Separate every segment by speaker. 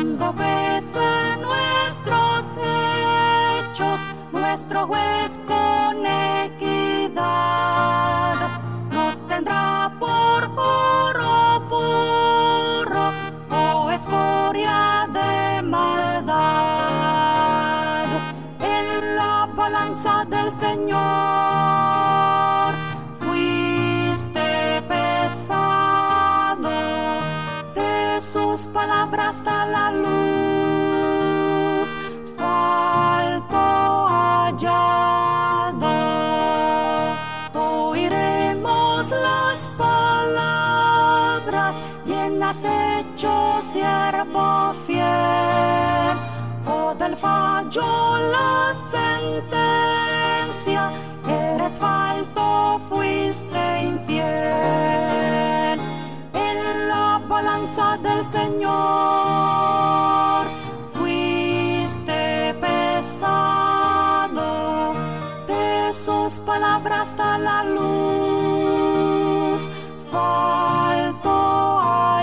Speaker 1: cuando pesen nuestros hechos, nuestro juez con equidad nos tendrá por oro puro o escoria de maldad. En la balanza del Señor fuiste pesado, de sus palabras a la luz faltó hallado. Oiremos las palabras, bien has hecho, siervo fiel, o del fallo la sentencia, eres falto, fuiste infiel. En la balanza del Señor fuiste pesado, de sus palabras a la luz faltó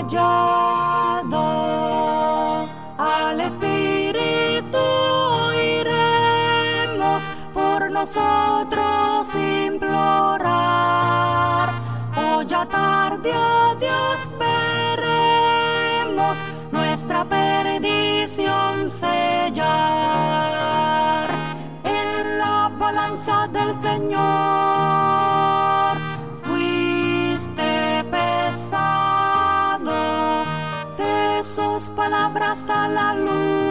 Speaker 1: hallado. Al Espíritu iremos por nosotros implorar, o ya tarde a Dios veremos nuestra perdición sellar. En la balanza del Señor fuiste pesado, de sus palabras a la luz